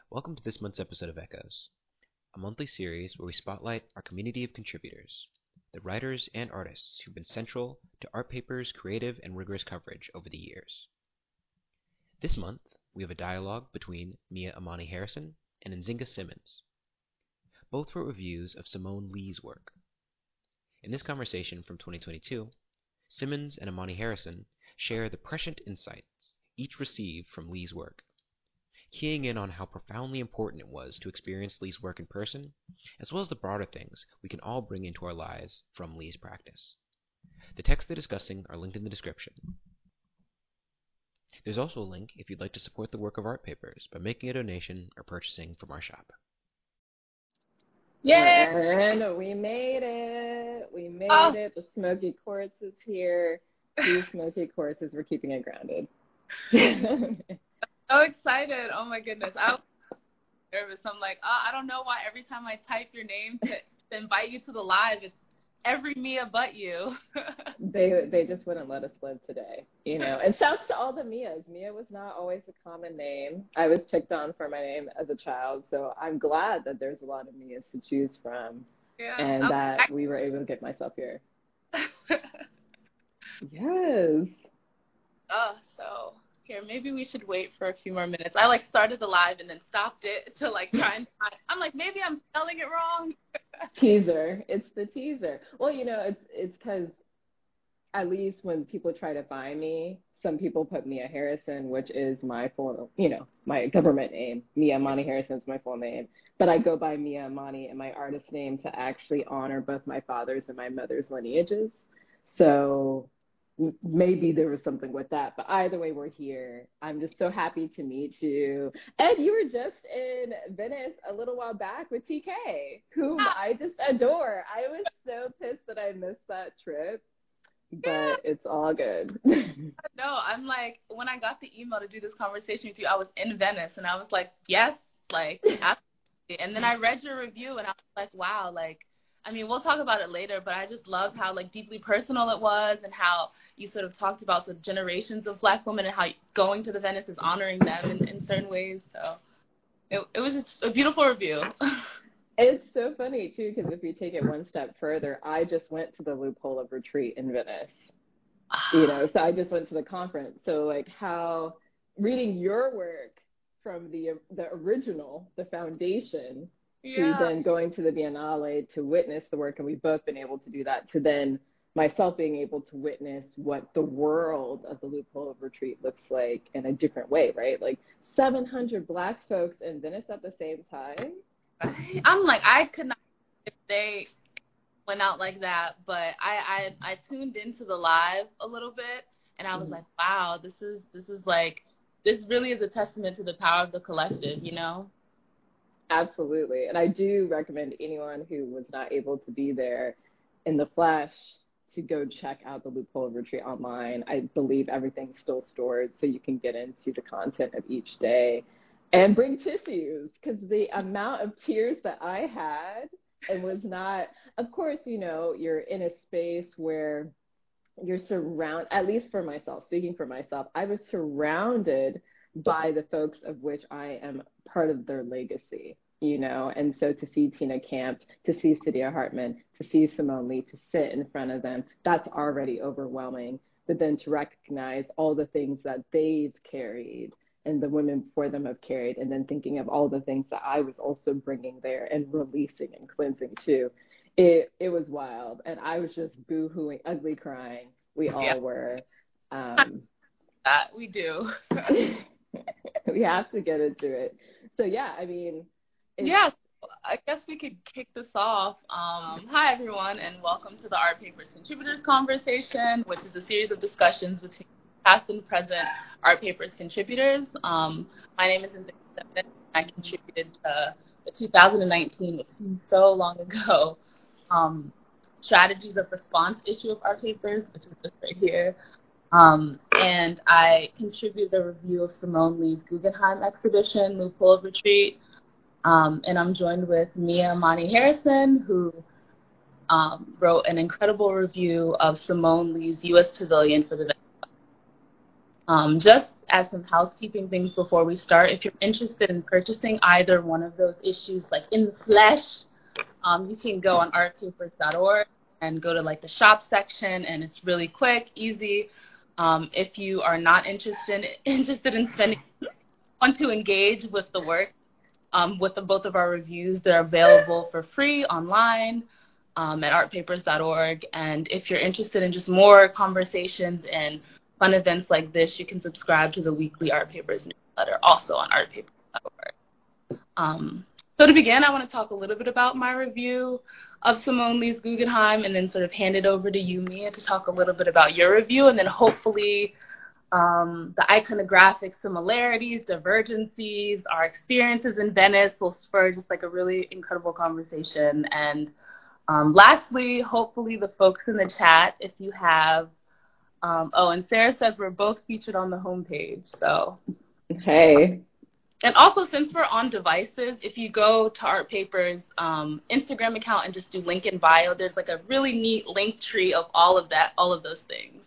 Welcome to this month's episode of Echoes, a monthly series where we spotlight our community of contributors, the writers and artists who've been central to Art Paper's creative and rigorous coverage over the years. This month, we have a dialogue between Mia Imani Harrison and Nzinga Simmons. Both wrote reviews of Simone Lee's work. In this conversation from 2022, Simmons and Imani Harrison share the prescient insights each received from Lee's work, keying in on how profoundly important it was to experience Lee's work in person, as well as the broader things we can all bring into our lives from Lee's practice. The texts they're discussing are linked in the description. There's also a link if you'd like to support the work of Art Papers by making a donation or purchasing from our shop. Yay! And we made it. We made it. The Smoky Quartz is here. 2 Smoky Quartzes. We're keeping it grounded. So excited. Oh, my goodness. I was nervous. I'm like, I don't know why every time I type your name to invite you to the live, it's every Mia but you. They just wouldn't let us live today, you know. And shouts to all the Mias. Mia was not always a common name. I was picked on for my name as a child, so I'm glad that there's a lot of Mias to choose from, and that we were able to get myself here. Yes. So here, maybe we should wait for a few more minutes. I started the live and then stopped it to try and find. I'm like, maybe I'm spelling it wrong. Teaser. It's the teaser. Well, you know, it's because at least when people try to find me, some people put Mia Harrison, which is my full, my government name. Mia Imani Harrison is my full name. But I go by Mia Imani and my artist name to actually honor both my father's and my mother's lineages. So maybe there was something with that. But either way, we're here. I'm just so happy to meet you. And you were just in Venice a little while back with TK, whom I just adore. I was so pissed that I missed that trip. But it's all good. No, I'm like, when I got the email to do this conversation with you, I was in Venice, and I was like, yes, absolutely. And then I read your review, and I was like, wow, we'll talk about it later, but I just loved how, deeply personal it was and how you sort of talked about the generations of Black women and how going to the Venice is honoring them in certain ways. So it was just a beautiful review. It's so funny, too, because if you take it one step further, I just went to the Loophole of Retreat in Venice, so I just went to the conference. So, how reading your work from the original, the foundation, to then going to the Biennale to witness the work, and we've both been able to do that, to then myself being able to witness what the world of the Loophole of Retreat looks like in a different way, right? 700 Black folks in Venice at the same time. I'm like, I could not if they went out like that, but I tuned into the live a little bit, and I was like, wow, this really is a testament to the power of the collective, Absolutely. And I do recommend anyone who was not able to be there in the flesh to go check out the Loophole of Retreat online. I believe everything's still stored, so you can get into the content of each day. And bring tissues, because the amount of tears that I had, and was not, of course, you're in a space where you're surrounded, at least for myself, speaking for myself, I was surrounded by the folks of which I am part of their legacy, and so to see Tina Campt, to see Saidiya Hartman, to see Simone Lee, to sit in front of them, that's already overwhelming. But then to recognize all the things that they've carried and the women before them have carried, and then thinking of all the things that I was also bringing there and releasing and cleansing too. It was wild, and I was just boo-hooing, ugly crying. We all were. That we do. We have to get into it. So, I guess we could kick this off. Hi, everyone, and welcome to the Art Papers Contributors Conversation, which is a series of discussions between past and present Art Papers contributors. My name is Nzinga Simmons. I contributed to the 2019, which seems so long ago, Strategies of Response issue of Art Papers, which is just right here. And I contributed a review of Simone Lee's Guggenheim exhibition, Loophole of Retreat. And I'm joined with Mia Imani Harrison, who wrote an incredible review of Simone Lee's U.S. Pavilion for the Just as some housekeeping things before we start, if you're interested in purchasing either one of those issues, like in the flesh, you can go on artpapers.org and go to like the shop section, and it's really quick, easy. If you are not interested in spending, want to engage with the work, with both of our reviews, they're available for free online at artpapers.org. And if you're interested in just more conversations and fun events like this, you can subscribe to the weekly Art Papers newsletter, also on artpapers.org. So to begin, I want to talk a little bit about my review of Simone Lee's Guggenheim, and then sort of hand it over to you, Mia, to talk a little bit about your review, and then hopefully the iconographic similarities, divergencies, our experiences in Venice will spur just like a really incredible conversation. And lastly, hopefully the folks in the chat, if you have, and Sarah says we're both featured on the homepage, so. Hey. And also, since we're on devices, if you go to Art Papers Instagram account and just do link in bio, there's like a really neat link tree of all of those things.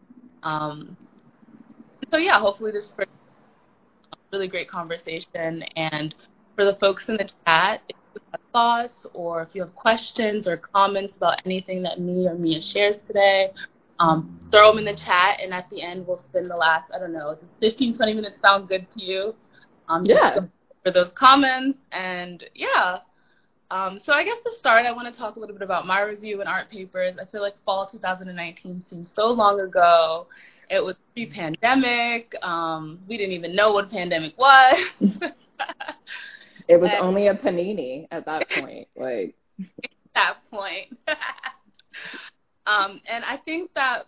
So yeah, hopefully this is a really great conversation. And for the folks in the chat, if you have thoughts or if you have questions or comments about anything that me or Mia shares today, throw them in the chat, and at the end we'll spend the last, I don't know, does 15, 20 minutes sound good to you? Yeah. For those comments, and yeah. So I guess to start, I want to talk a little bit about my review in Art Papers. I feel like fall 2019 seems so long ago. It was pre-pandemic. We didn't even know what pandemic was. It was only a panini at that point. Like at that point. And I think that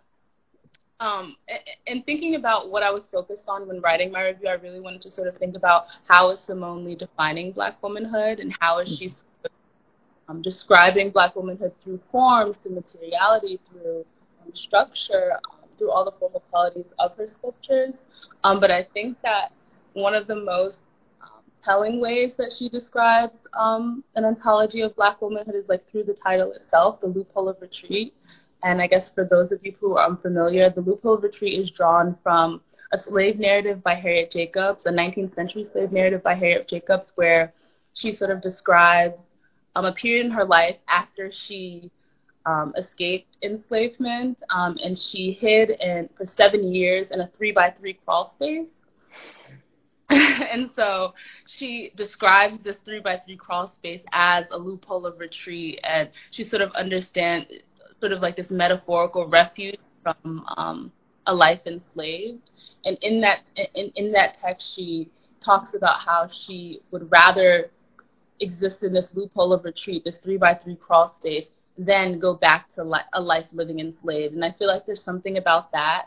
in thinking about what I was focused on when writing my review, I really wanted to sort of think about how is Simone Lee defining Black womanhood, and how is she sort of, describing Black womanhood through forms, through materiality, through structure, through all the formal qualities of her sculptures. But I think that one of the most telling ways that she describes an ontology of Black womanhood is like through the title itself, The Loophole of Retreat. And I guess for those of you who are unfamiliar, The Loophole of Retreat is drawn from a slave narrative by Harriet Jacobs, a 19th century slave narrative by Harriet Jacobs, where she sort of describes a period in her life after she escaped enslavement, and she hid for 7 years in a 3x3 crawl space. And so she describes this 3x3 crawl space as a loophole of retreat, and she sort of understands sort of like this metaphorical refuge from a life enslaved. And in that text, she talks about how she would rather exist in this loophole of retreat, this 3x3 crawl space, than go back to a life living enslaved. And I feel like there's something about that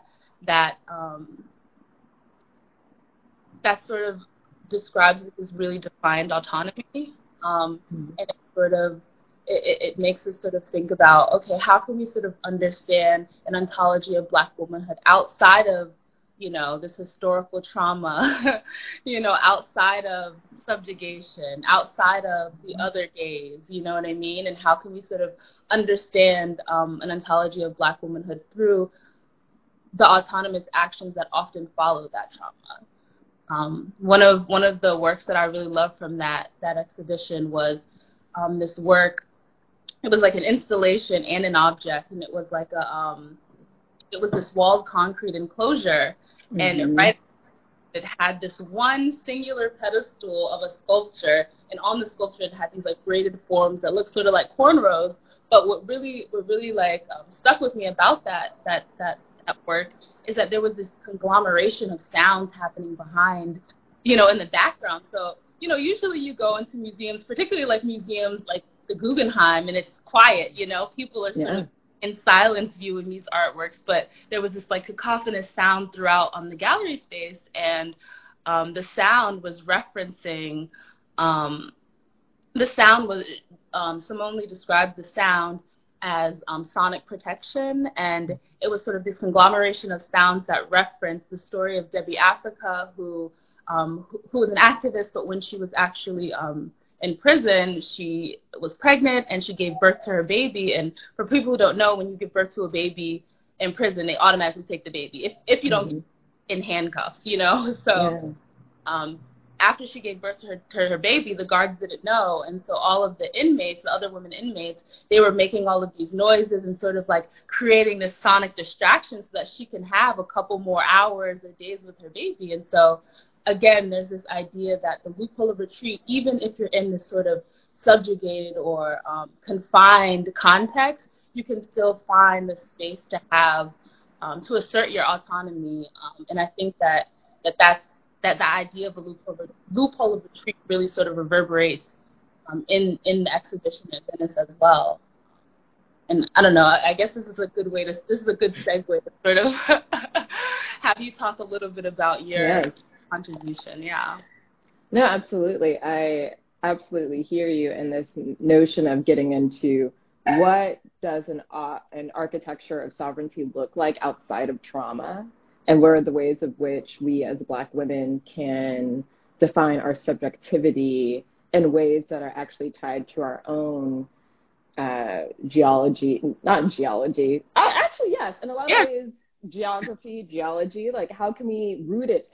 sort of describes this really defined autonomy, and it sort of it makes us sort of think about, okay, how can we sort of understand an ontology of Black womanhood outside of, this historical trauma, outside of subjugation, outside of the other gaze, you know what I mean? And how can we sort of understand an ontology of Black womanhood through the autonomous actions that often follow that trauma? One of the works that I really loved from that exhibition was this work. It was like an installation and an object, and it was like it was this walled concrete enclosure, and right, it had this one singular pedestal of a sculpture, and on the sculpture it had these like braided forms that looked sort of like cornrows. But what really like stuck with me about that work is that there was this conglomeration of sounds happening behind, in the background. So, usually you go into museums, particularly like museums like the Guggenheim, and it's quiet, people are sort of in silence viewing these artworks, but there was this like cacophonous sound throughout on the gallery space, and the sound was referencing, Simone Lee described the sound as sonic protection, and it was sort of this conglomeration of sounds that referenced the story of Debbie Africa, who was an activist, but when she was actually in prison, she was pregnant and she gave birth to her baby. And for people who don't know, when you give birth to a baby in prison, they automatically take the baby if you don't in handcuffs, you know? So after she gave birth to her baby, the guards didn't know. And so all of the inmates, the other women inmates, they were making all of these noises and sort of like creating this sonic distraction so that she can have a couple more hours or days with her baby. And so, again, there's this idea that the loophole of retreat, even if you're in this sort of subjugated or confined context, you can still find the space to have, to assert your autonomy. And I think that the idea of a loophole of retreat really sort of reverberates in the exhibition at Venice as well. And I don't know, I guess this is a good segue to sort of have you talk a little bit about your contribution. Yeah. No, absolutely. I absolutely hear you in this notion of getting into what does an architecture of sovereignty look like outside of trauma, and what are the ways of which we as Black women can define our subjectivity in ways that are actually tied to our own geology, actually, yes, in a lot of ways, geology, like how can we root it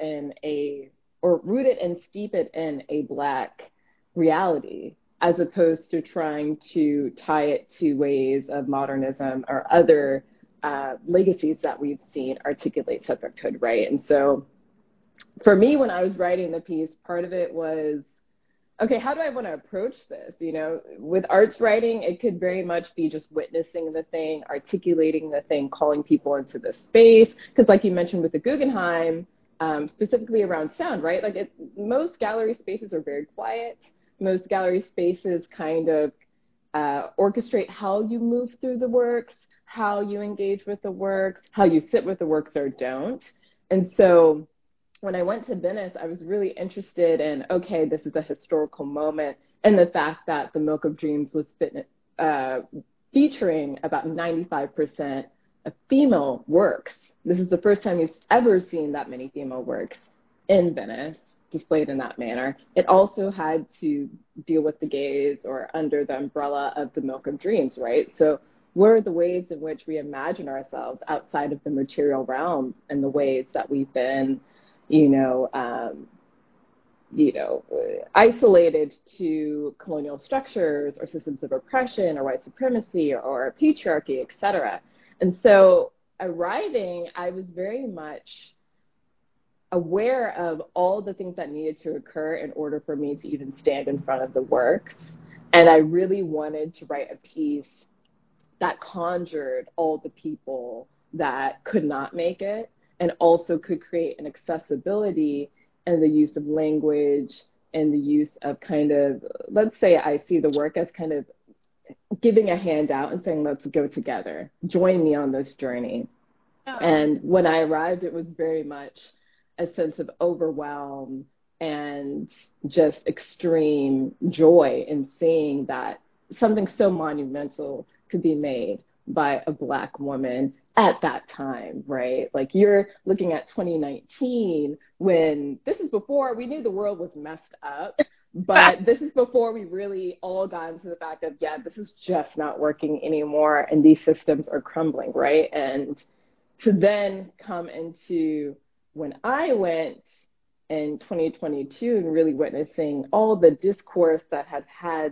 and steep it in a Black reality, as opposed to trying to tie it to ways of modernism or other legacies that we've seen articulate subjecthood, right? And so for me, when I was writing the piece, part of it was, okay, how do I want to approach this? You know, with arts writing, it could very much be just witnessing the thing, articulating the thing, calling people into the space. Because like you mentioned with the Guggenheim, specifically around sound, right? Like most gallery spaces are very quiet. Most gallery spaces kind of orchestrate how you move through the works, how you engage with the works, how you sit with the works or don't. And so when I went to Venice, I was really interested in, okay, this is a historical moment, and the fact that the Milk of Dreams was featuring about 95% of female works. This is the first time you've ever seen that many female works in Venice displayed in that manner. It also had to deal with the gaze or under the umbrella of the Milk of Dreams, right? So what are the ways in which we imagine ourselves outside of the material realm and the ways that we've been, isolated to colonial structures or systems of oppression or white supremacy or patriarchy, et cetera. And so arriving, I was very much aware of all the things that needed to occur in order for me to even stand in front of the works. And I really wanted to write a piece that conjured all the people that could not make it, and also could create an accessibility and the use of language and the use of kind of, let's say I see the work as kind of giving a handout and saying, let's go together, join me on this journey. Oh. And when I arrived, it was very much a sense of overwhelm and just extreme joy in seeing that something so monumental could be made by a Black woman at that time, right? Like you're looking at 2019 when this is before we knew the world was messed up, but this is before we really all got into the fact of, yeah, this is just not working anymore and these systems are crumbling, right? And to then come into when I went in 2022 and really witnessing all the discourse that had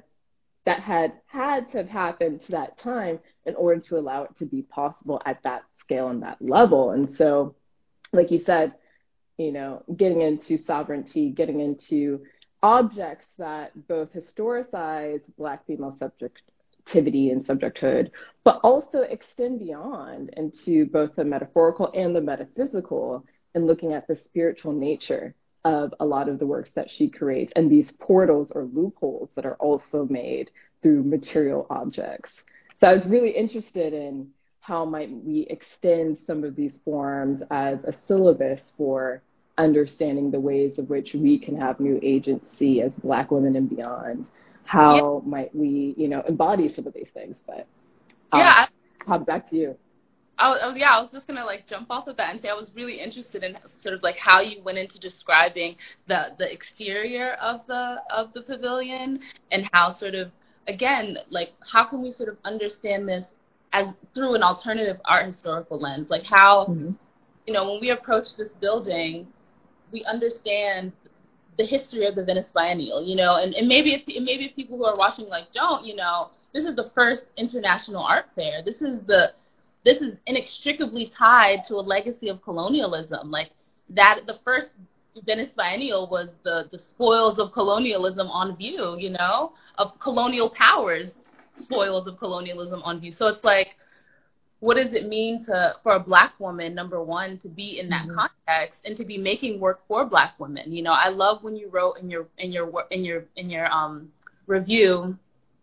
to have happened to that time in order to allow it to be possible at that scale and that level. And so, like you said, getting into sovereignty, getting into objects that both historicize Black female subjectivity and subjecthood, but also extend beyond into both the metaphorical and the metaphysical, and looking at the spiritual nature of a lot of the works that she creates, and these portals or loopholes that are also made through material objects. So I was really interested in how might we extend some of these forms as a syllabus for understanding the ways of which we can have new agency as Black women and beyond. How might we, embody some of these things? But I'll hop back to you. I was just gonna jump off of that and say I was really interested in sort of how you went into describing the exterior of the pavilion, and how sort of, again, how can we sort of understand this as through an alternative art historical lens, how when we approach this building, we understand the history of the Venice Biennial, and maybe if people who are watching don't, this is the first international art fair. This is inextricably tied to a legacy of colonialism. That the first Venice Biennial was the spoils of colonialism on view, of colonial powers, spoils of colonialism on view. So it's what does it mean for a Black woman, number one, to be in that context and to be making work for Black women? I love when you wrote in your review,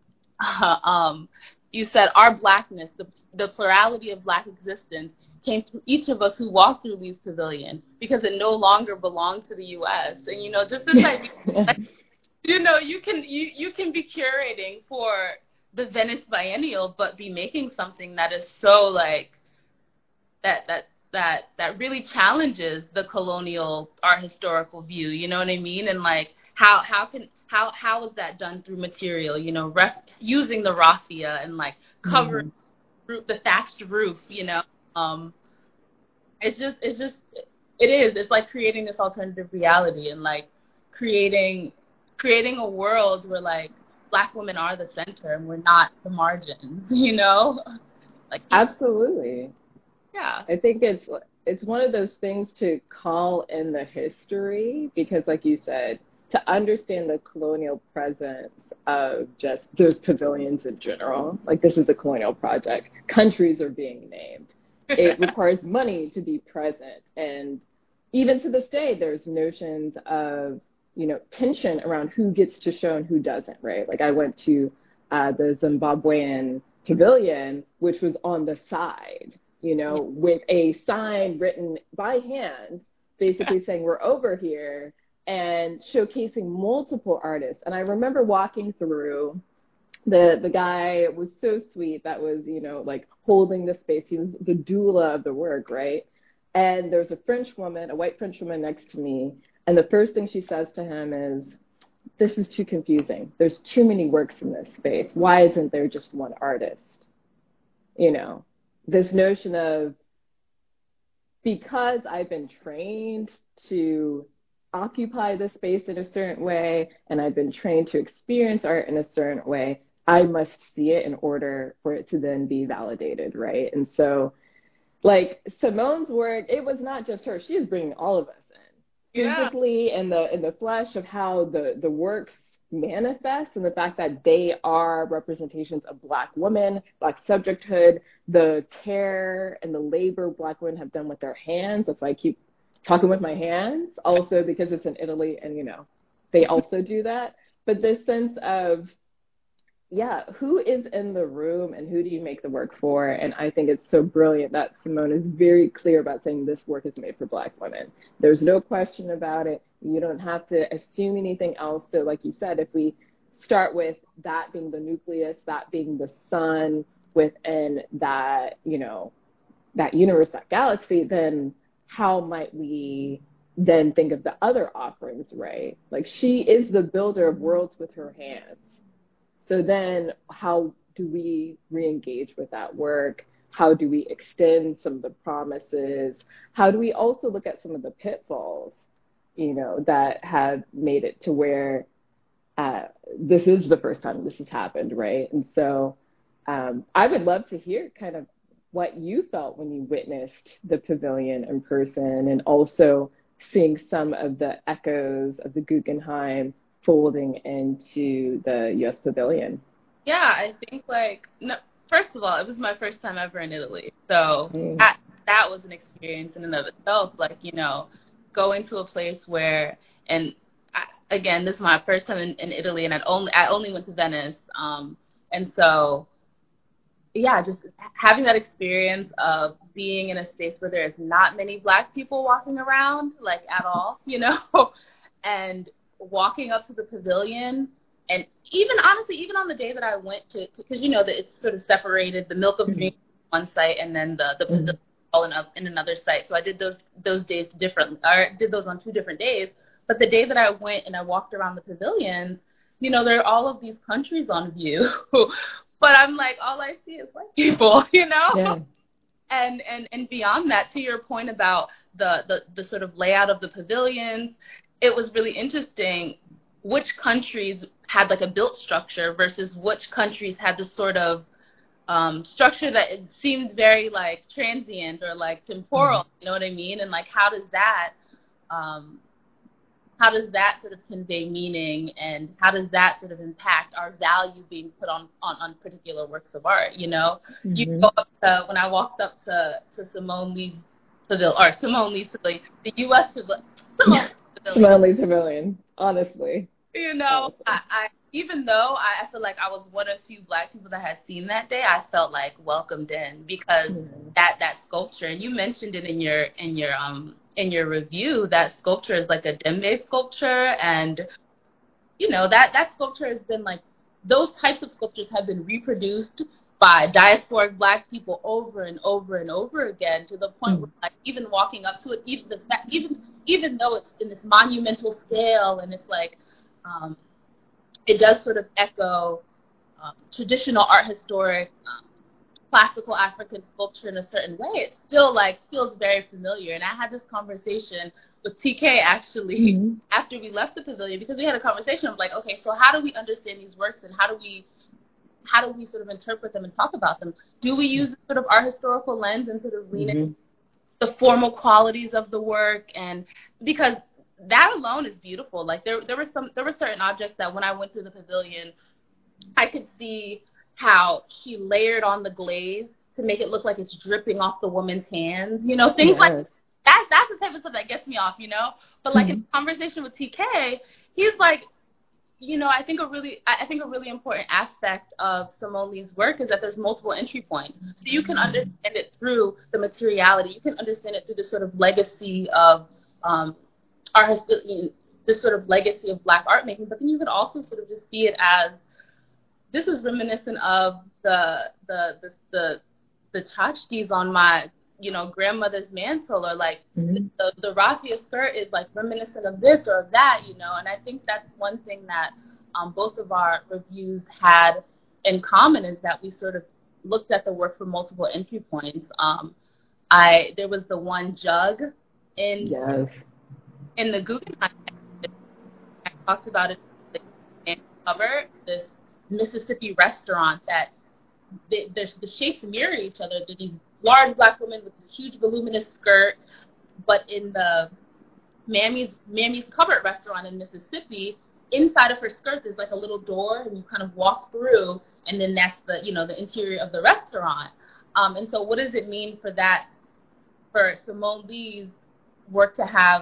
you said our Blackness, the plurality of Black existence, came through each of us who walked through Lee's Pavilion because it no longer belonged to the U.S. And just this idea, you can be curating for the Venice Biennial, but be making something that is so that really challenges the colonial art historical view. You know what I mean? And how is that done through material? Using the raffia and covering the thatched roof. It's like creating this alternative reality and creating a world where Black women are the center and we're not the margins, Absolutely. Yeah. I think it's one of those things to call in the history because, like you said, to understand the colonial presence of just those pavilions in general, this is a colonial project. Countries are being named. It requires money to be present. And even to this day, there's notions of tension around who gets to show and who doesn't, right? I went to the Zimbabwean pavilion, which was on the side, with a sign written by hand, basically saying we're over here and showcasing multiple artists. And I remember walking through, the guy was so sweet that was, holding the space. He was the doula of the work, right? And there's a white French woman next to me. And the first thing she says to him is, this is too confusing. There's too many works in this space. Why isn't there just one artist? This notion of, because I've been trained to occupy the space in a certain way, and I've been trained to experience art in a certain way, I must see it in order for it to then be validated, right? And so, Simone's work, it was not just her. She is bringing all of us in, physically, in the flesh of how the works manifest and the fact that they are representations of Black women, Black subjecthood, the care and the labor Black women have done with their hands. That's why I keep talking with my hands, also because it's in Italy and, they also do that. But this sense of, who is in the room and who do you make the work for? And I think it's so brilliant that Simone is very clear about saying this work is made for Black women. There's no question about it. You don't have to assume anything else. So like you said, if we start with that being the nucleus, that being the sun within that, that universe, that galaxy, then how might we then think of the other offerings, right? She is the builder of worlds with her hands. So then how do we re-engage with that work? How do we extend some of the promises? How do we also look at some of the pitfalls, that have made it to where this is the first time this has happened, right? And so I would love to hear kind of what you felt when you witnessed the pavilion in person and also seeing some of the echoes of the Guggenheim folding into the U.S. Pavilion. Yeah, I think first of all, it was my first time ever in Italy, so that was an experience in and of itself. Going to a place where, and again, this is my first time in Italy, and I only went to Venice, and so just having that experience of being in a space where there's not many Black people walking around at all, and walking up to the pavilion, and even on the day that I went to, because that it's sort of separated, the Milk of Dreams on one site and then the pavilion all in another site. So I did those days differently. I did those on 2 different days. But the day that I went and I walked around the pavilion, there are all of these countries on view, but I'm all I see is White people, Yeah. And beyond that, to your point about the sort of layout of the pavilions, it was really interesting which countries had like a built structure versus which countries had this sort of structure that it seemed very like transient or like temporal. You know what I mean? And like um, how does that sort of convey meaning, and how does that sort of impact our value being put on particular works of art, you know? You go up to, when I walked up to Simone Lee's pavilion, or Simone Lee's pavilion, the U.S. Simone Lee's pavilion, honestly. You know, I even though I feel like I was one of few Black people that had seen that day, I felt like welcomed in, because that sculpture, and you mentioned it in your review, that sculpture is like a Dembe sculpture, and you know that sculpture has been like, those types of sculptures have been reproduced by diasporic Black people over and over and over again, to the point where like even walking up to it, even though it's in this monumental scale, and it's like it does sort of echo traditional art historic classical African sculpture in a certain way, it still like feels very familiar. And I had this conversation with TK actually after we left the pavilion, because we had a conversation of like, okay, so how do we understand these works, and how do we sort of interpret them and talk about them? Do we use sort of our historical lens and sort of lean into the formal qualities of the work? And because that alone is beautiful. Like there were certain objects that when I went through the pavilion, I could see how she layered on the glaze to make it look like it's dripping off the woman's hands. You know, things like that. That's the type of stuff that gets me off, you know? But like in conversation with TK, he's like, you know, I think a really important aspect of Simone Lee's work is that there's multiple entry points. So you can understand it through the materiality. You can understand it through the sort of legacy of this sort of legacy of Black art making. But then you could also sort of just see it as, this is reminiscent of the tchotchkes on my, you know, grandmother's mantle, or like the raffia skirt is like reminiscent of this or of that, you know. And I think that's one thing that both of our reviews had in common, is that we sort of looked at the work from multiple entry points. There was the one jug in the Guggenheim. I talked about it in the cover, this Mississippi restaurant that the shapes mirror each other. There's these large Black women with this huge voluminous skirt, but in the Mammy's Cupboard restaurant in Mississippi, inside of her skirt there's like a little door, and you kind of walk through, and then that's the, you know, the interior of the restaurant. And so what does it mean for Simone Lee's work to have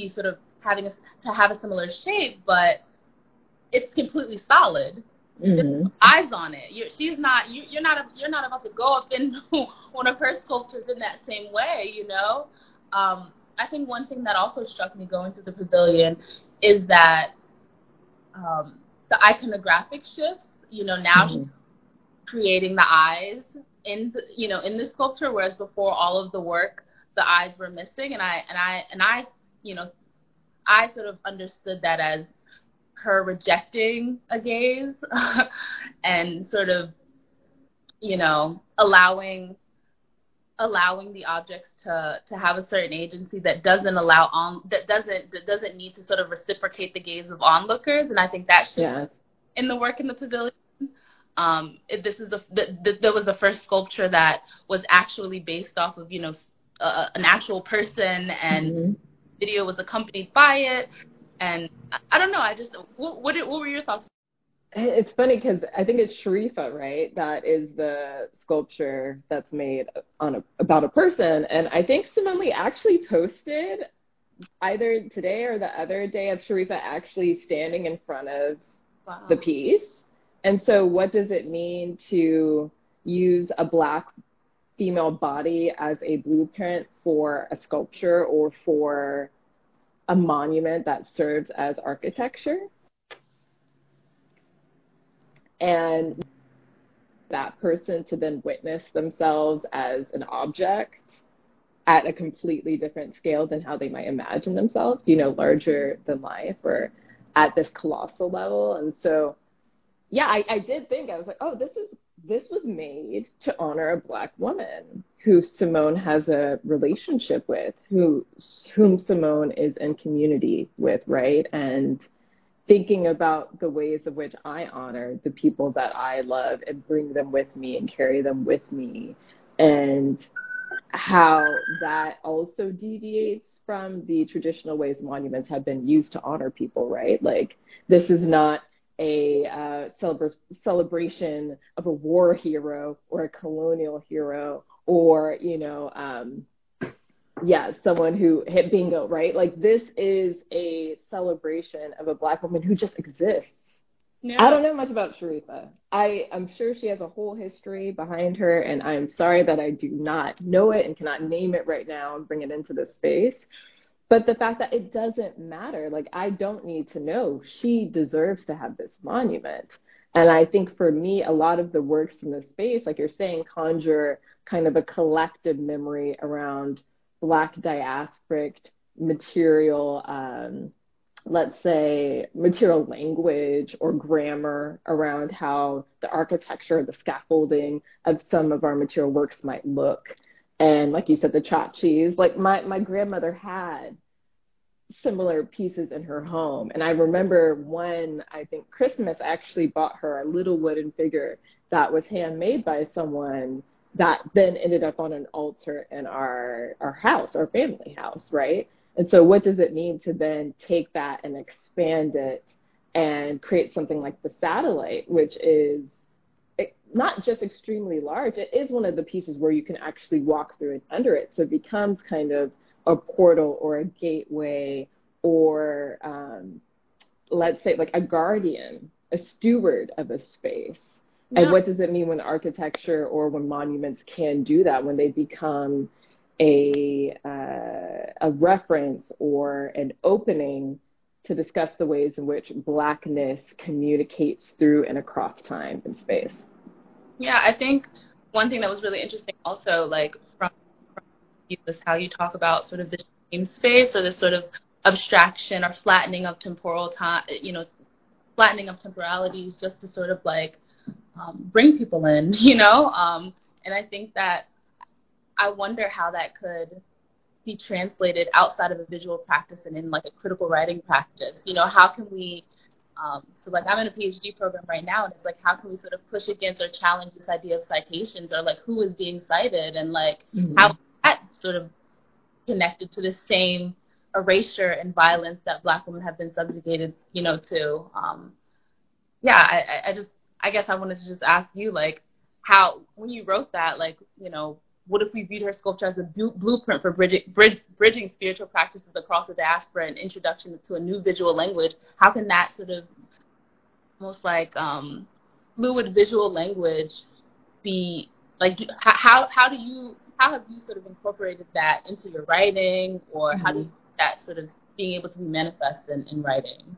a similar shape, but it's completely solid? There's eyes on it. You're not about to go up in one of her sculptures in that same way, you know. I think one thing that also struck me going through the pavilion is that the iconographic shifts. You know, now she's creating the eyes in the sculpture, whereas before all of the work the eyes were missing, and I you know, I sort of understood that as her rejecting a gaze and sort of, you know, allowing the objects to have a certain agency that doesn't need to sort of reciprocate the gaze of onlookers. And I think that should in the work in the pavilion. There was the first sculpture that was actually based off of, you know, an actual person, and video was accompanied by it. And I don't know, what were your thoughts? It's funny because I think it's Sharifa, right? That is the sculpture that's made about a person. And I think Simone Lee actually posted either today or the other day of Sharifa actually standing in front of the piece. And so what does it mean to use a Black female body as a blueprint for a sculpture or for a monument that serves as architecture? And that person to then witness themselves as an object at a completely different scale than how they might imagine themselves, you know, larger than life or at this colossal level. And so, yeah, I did think, I was like, oh, this was made to honor a Black woman who Simone has a relationship with, whom Simone is in community with, right? And thinking about the ways of which I honor the people that I love and bring them with me and carry them with me, and how that also deviates from the traditional ways monuments have been used to honor people, right? Like, this is not a celebration of a war hero or a colonial hero or, someone who hit bingo, right? Like, this is a celebration of a Black woman who just exists. Yeah. I don't know much about Sharifa. I'm sure she has a whole history behind her, and I'm sorry that I do not know it and cannot name it right now and bring it into this space. But the fact that it doesn't matter, like, I don't need to know. She deserves to have this monument. And I think for me, a lot of the works in this space, like you're saying, conjure kind of a collective memory around Black diasporic material, let's say, material language or grammar around how the architecture, the scaffolding of some of our material works might look. And like you said, the tchotchkes, like my grandmother had similar pieces in her home. And I remember one, I think Christmas, actually bought her a little wooden figure that was handmade by someone that then ended up on an altar in our house, our family house, right? And so what does it mean to then take that and expand it and create something like the satellite, which is not just extremely large, it is one of the pieces where you can actually walk through and under it. So it becomes kind of a portal or a gateway or, let's say, like a guardian, a steward of a space. Yeah. And what does it mean when architecture or when monuments can do that, when they become a reference or an opening to discuss the ways in which Blackness communicates through and across time and space? Yeah, I think one thing that was really interesting also, like, from you, is how you talk about sort of this dream space or this sort of abstraction or flattening of temporal time, flattening of temporalities just to sort of like bring people in, and I think that I wonder how that could be translated outside of a visual practice and in like a critical writing practice. How can we, so like I'm in a PhD program right now, and it's like, how can we sort of push against or challenge this idea of citations, or like who is being cited, and like how that sort of connected to the same erasure and violence that Black women have been subjugated, to. I guess I wanted to just ask you, like, how, when you wrote that, like, what if we viewed her sculpture as a blueprint for bridging spiritual practices across the diaspora and introduction to a new visual language? How can that sort of almost like fluid visual language be, like, how have you sort of incorporated that into your writing, or how do you that sort of being able to be manifest in writing?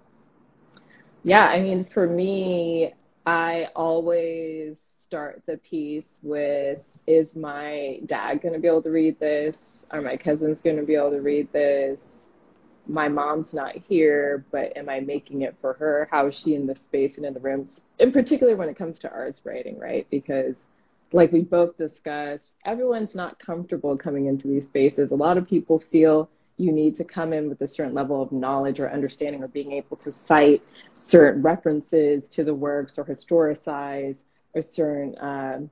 Yeah, I mean, for me, I always start the piece with, is my dad going to be able to read this? Are my cousins going to be able to read this? My mom's not here, but am I making it for her? How is she in the space and in the room? In particular, when it comes to arts writing, right? Because like we both discussed, everyone's not comfortable coming into these spaces. A lot of people feel you need to come in with a certain level of knowledge or understanding or being able to cite certain references to the works or historicize a certain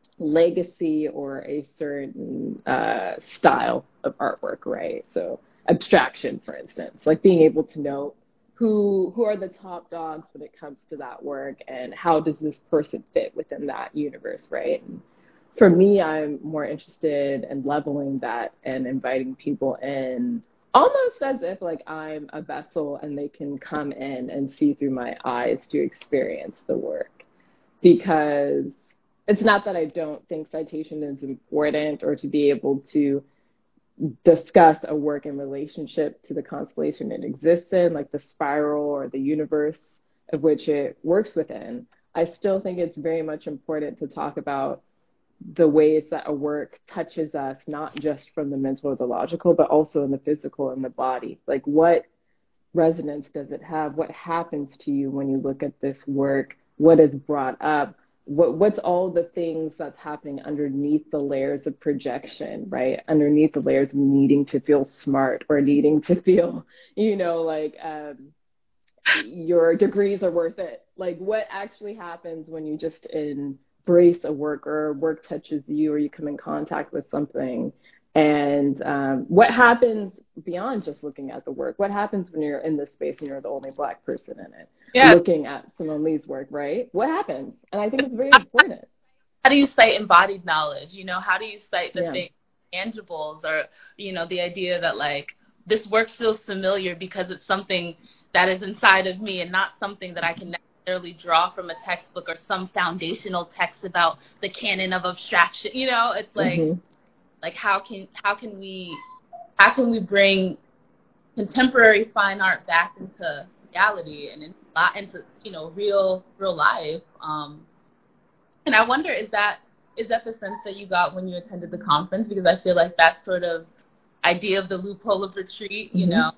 legacy or a certain style of artwork, right? So abstraction, for instance, like being able to know who are the top dogs when it comes to that work and how does this person fit within that universe, right? And for me, I'm more interested in leveling that and inviting people in almost as if like I'm a vessel and they can come in and see through my eyes to experience the work. Because it's not that I don't think citation is important or to be able to discuss a work in relationship to the constellation it exists in, like the spiral or the universe of which it works within. I still think it's very much important to talk about the ways that a work touches us, not just from the mental or the logical, but also in the physical and the body. Like, what resonance does it have? What happens to you when you look at this work? What is brought up? what's all the things that's happening underneath the layers of projection, right? Underneath the layers of needing to feel smart or needing to feel, like your degrees are worth it. Like what actually happens when you just embrace a work or work touches you or you come in contact with something. And what happens beyond just looking at the work? What happens when you're in this space and you're the only Black person in it? Yeah. Looking at Simone Lee's work, right? What happens? And I think it's very important. How do you cite embodied knowledge? How do you cite the things, tangibles, or, the idea that, like, this work feels familiar because it's something that is inside of me and not something that I can necessarily draw from a textbook or some foundational text about the canon of abstraction. It's like, like how can we bring contemporary fine art back into reality and into real life. And I wonder, is that the sense that you got when you attended the conference? Because I feel like that sort of idea of the loophole of retreat, Yeah,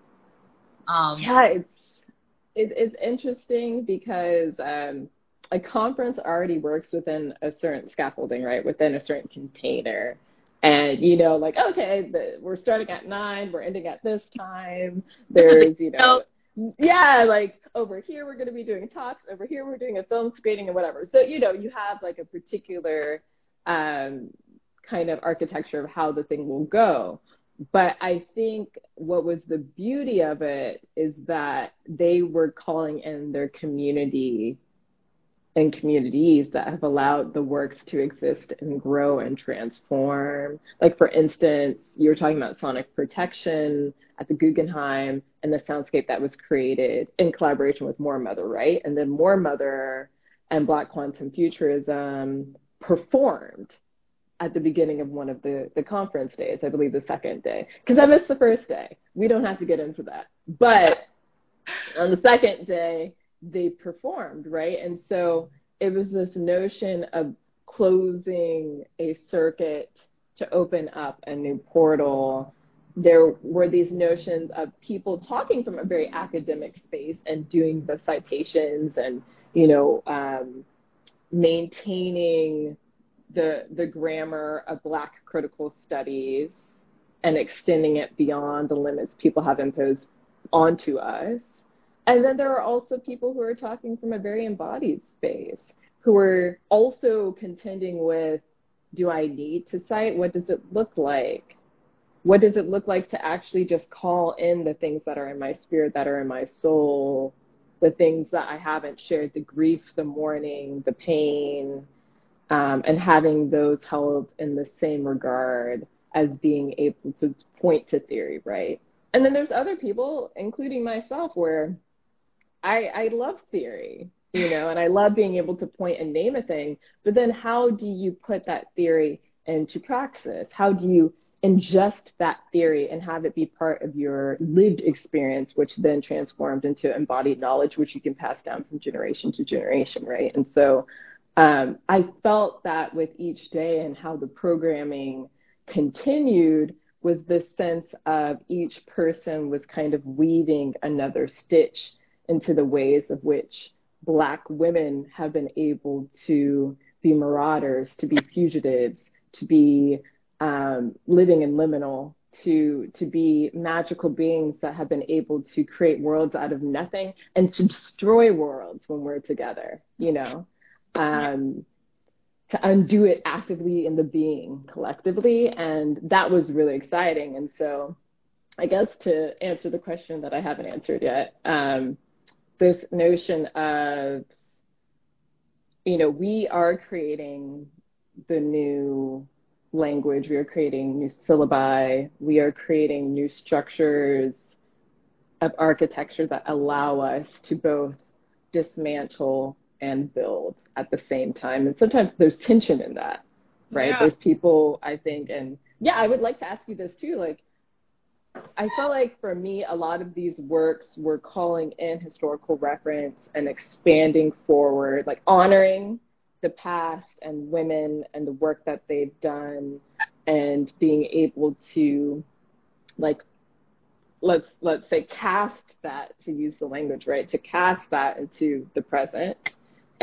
it's interesting because a conference already works within a certain scaffolding, right? Within a certain container. And, like, okay, we're starting at 9, we're ending at this time. There's, like over here we're going to be doing talks, over here we're doing a film screening and whatever. So, you have like a particular kind of architecture of how the thing will go. But I think what was the beauty of it is that they were calling in their community and communities that have allowed the works to exist and grow and transform. Like, for instance, you were talking about sonic protection at the Guggenheim and the soundscape that was created in collaboration with More Mother, right? And then More Mother and Black Quantum Futurism performed at the beginning of one of the conference days, I believe the second day, because I missed the first day. We don't have to get into that. But on the second day, they performed, right? And so it was this notion of closing a circuit to open up a new portal. There were these notions of people talking from a very academic space and doing the citations and, maintaining the grammar of Black critical studies and extending it beyond the limits people have imposed onto us. And then there are also people who are talking from a very embodied space, who are also contending with, do I need to cite? What does it look like? What does it look like to actually just call in the things that are in my spirit, that are in my soul, the things that I haven't shared, the grief, the mourning, the pain, and having those held in the same regard as being able to point to theory, right? And then there's other people, including myself, where I love theory, and I love being able to point and name a thing, but then how do you put that theory into praxis? How do you ingest that theory and have it be part of your lived experience, which then transformed into embodied knowledge, which you can pass down from generation to generation, right? And so I felt that with each day and how the programming continued was this sense of each person was kind of weaving another stitch into the ways of which Black women have been able to be marauders, to be fugitives, to be living in liminal, to be magical beings that have been able to create worlds out of nothing and to destroy worlds when we're together, to undo it actively in the being collectively. And that was really exciting. And so I guess to answer the question that I haven't answered yet, this notion of, we are creating the new language, we are creating new syllabi, we are creating new structures of architecture that allow us to both dismantle and build at the same time. And sometimes there's tension in that, right? Yeah. There's people, I think, and I would like to ask you this too, like, I felt like for me, a lot of these works were calling in historical reference and expanding forward, like honoring the past and women and the work that they've done, and being able to, like, let's say cast that, to use the language, right, to cast that into the present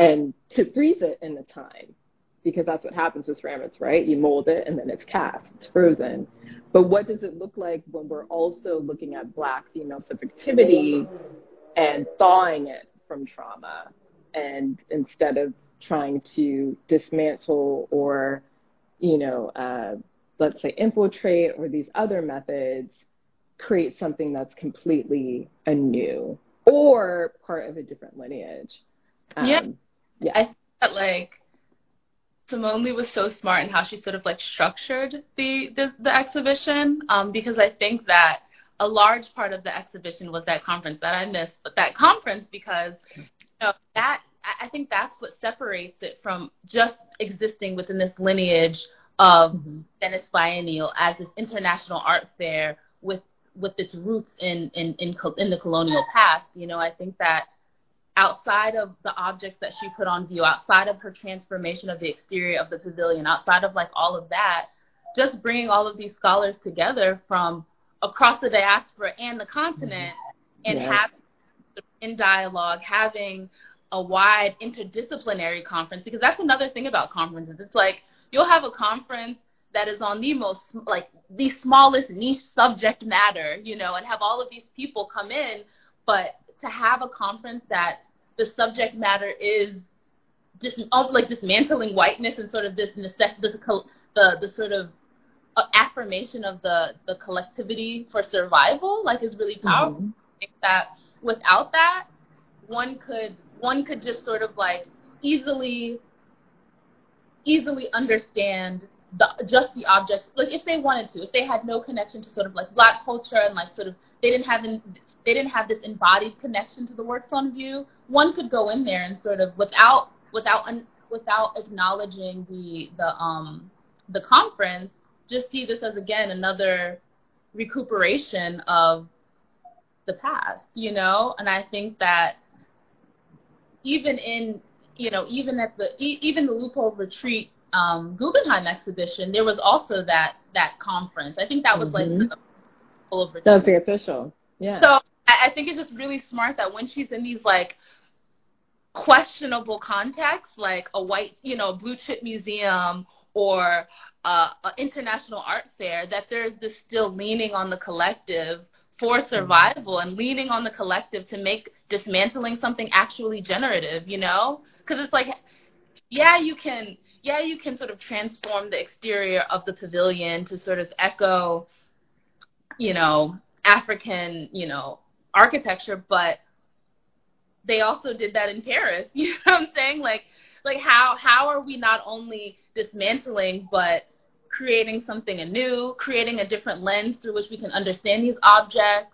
and to freeze it in the time, because that's what happens with ceramics, right? You mold it and then it's cast, it's frozen. But what does it look like when we're also looking at Black female subjectivity and thawing it from trauma, and instead of trying to dismantle or, let's say infiltrate, or these other methods, create something that's completely anew or part of a different lineage. Yeah. I think that, like, Simone Lee was so smart in how she sort of, like, structured the exhibition, because I think that a large part of the exhibition was that conference that I missed, but that conference, because that, I think that's what separates it from just existing within this lineage of Venice Biennial as this international art fair with its roots in the colonial past. I think that outside of the objects that she put on view, outside of her transformation of the exterior of the pavilion, outside of, like, all of that, just bringing all of these scholars together from across the diaspora and the continent, and having in dialogue, having a wide interdisciplinary conference, because that's another thing about conferences. It's like you'll have a conference that is on the most, like, the smallest niche subject matter, and have all of these people come in, but to have a conference that the subject matter is just like dismantling whiteness and sort of this necessity, the sort of affirmation of the collectivity for survival, like, is really powerful. I think that without that, one could just sort of, like, easily understand just the objects, like, if they wanted to, if they had no connection to sort of, like, Black culture, and, like, sort of they didn't have this embodied connection to the works on view, one could go in there and sort of without acknowledging the conference, just see this as, again, another recuperation of the past, and I think that even at the Loophole Retreat Guggenheim exhibition, there was also that conference. I think that was like the Loophole Retreat. That was the official, yeah. So I think it's just really smart that when she's in these, like, questionable contexts, like a white, blue chip museum or an international art fair, that there's this still leaning on the collective for survival, and leaning on the collective to make dismantling something actually generative, because it's like, you can sort of transform the exterior of the pavilion to sort of echo, African, architecture, but they also did that in Paris. You know what I'm saying? Like how are we not only dismantling, but creating something anew, creating a different lens through which we can understand these objects?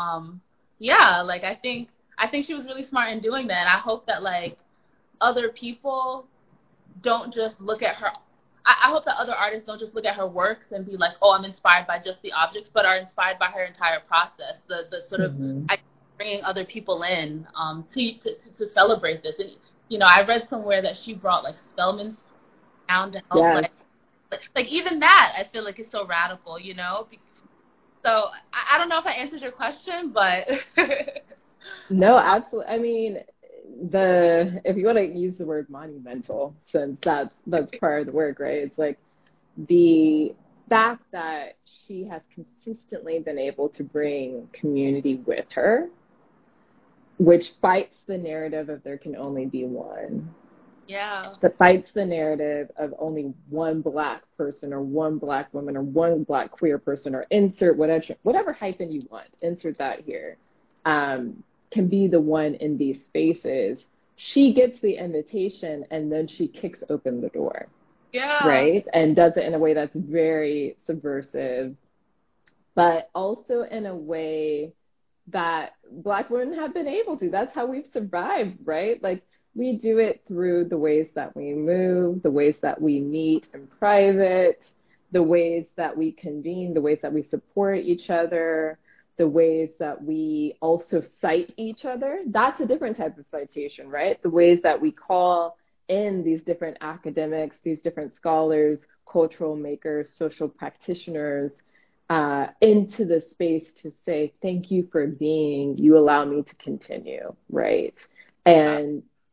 I think she was really smart in doing that. And I hope that, like, other people don't just look at her. I hope that other artists don't just look at her works and be like, oh, I'm inspired by just the objects, but are inspired by her entire process, the sort of bringing other people in to celebrate this. And, I read somewhere that she brought, like, Spelman's down to help, like even that, I feel like, is so radical, So I don't know if I answered your question, but No, absolutely. I mean, if you want to use the word monumental, since that's part of the work, right? It's like the fact that she has consistently been able to bring community with her, which fights the narrative of there can only be one. Yeah. That fights the narrative of only one Black person or one Black woman or one Black queer person, or insert whatever hyphen you want, insert that here, can be the one in these spaces. She gets the invitation and then she kicks open the door. Yeah. Right? And does it in a way that's very subversive, but also in a way that Black women have been able to. That's how we've survived, right? Like, we do it through the ways that we move, the ways that we meet in private, the ways that we convene, the ways that we support each other, the ways that we also cite each other. That's a different type of citation, right? The ways that we call in these different academics, these different scholars, cultural makers, social practitioners, into the space to say, thank you for being, you allow me to continue, right? And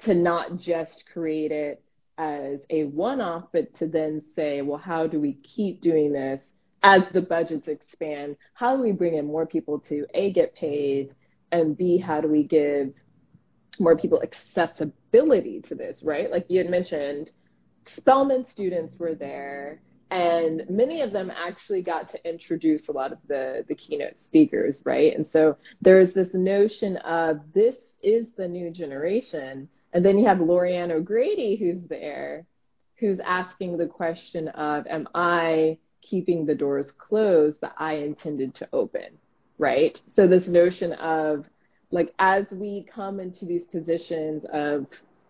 to not just create it as a one-off, but to then say, well, how do we keep doing this as the budgets expand? How do we bring in more people to A, get paid, and B, how do we give more people accessibility to this, right? Like you had mentioned, Spelman students were there, and many of them actually got to introduce a lot of the keynote speakers, right? And so there's this notion of this is the new generation. And then you have Lorianne O'Grady, who's there, who's asking the question of, am I keeping the doors closed that I intended to open, right? So this notion of, like, as we come into these positions of